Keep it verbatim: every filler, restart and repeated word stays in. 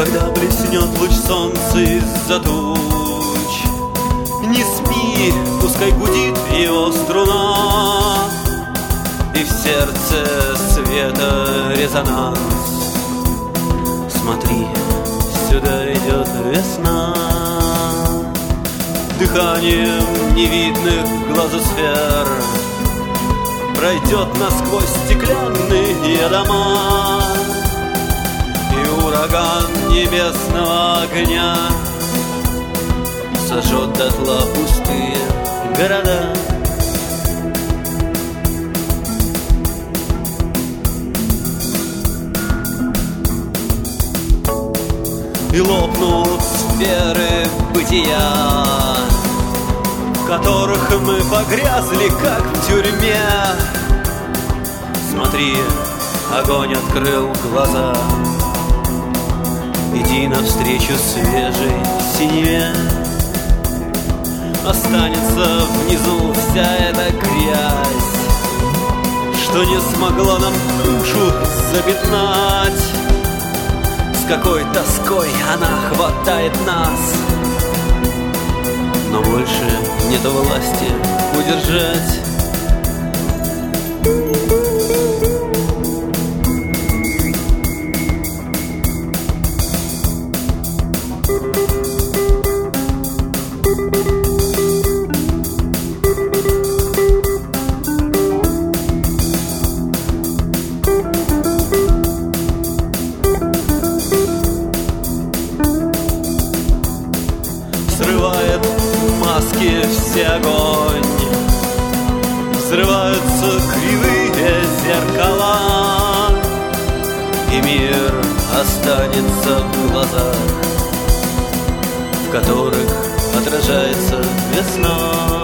когда блеснет луч солнца из-за туч. Не спи, пускай гудит его струна, и в сердце света резонанс. Смотри, сюда идет весна, дыханием невидных глазу сфер пройдет насквозь стеклянные дома, и ураган небесного огня сожжет дотла пустые города. И лопнут сферы бытия, в которых мы погрязли, как в тюрьме. Смотри, огонь открыл глаза, иди навстречу свежей синеве. Останется внизу вся эта грязь, что не смогла нам душу запятнать. С какой тоской она хватает нас, но больше нет власти удержать. Срывает маски все огонь, взрываются кривые зеркала, и мир останется в глазах, в которых отражается весна.